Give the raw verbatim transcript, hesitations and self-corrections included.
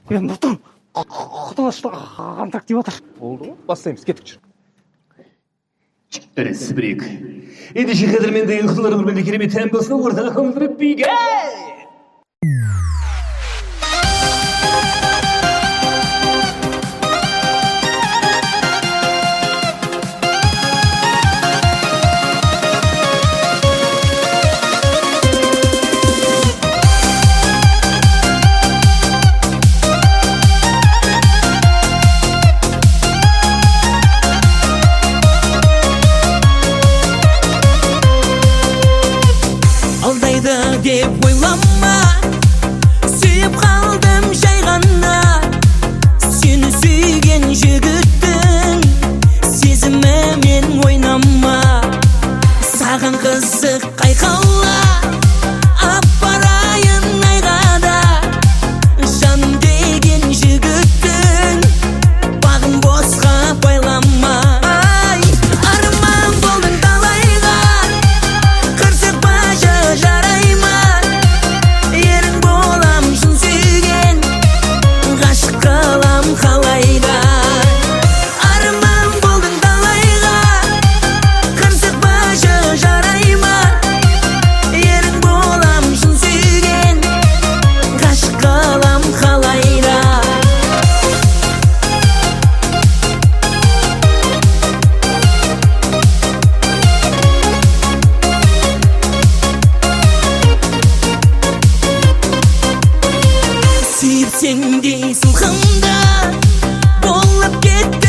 е нұртан, құдалашты антак деп жатыр. Болды ғой, бастаймыз, кеттік жүр. Біресі бір-ек. Ендеше қадірменді ұйқылары көргенде керемет тән болсын, ортаға қылдырып биге! Деп ойлама, сүйіп қалдым жай ғана, сені сүйген жігіттің сезімімен ойнама. Саған қызық қайқала, апарайын айғада, жаным деген жігіттің бағын босқа байлама. Ай, арман болдың талайға, қырсық бажы жарай сүйіпсең де сылқымда болып кетті.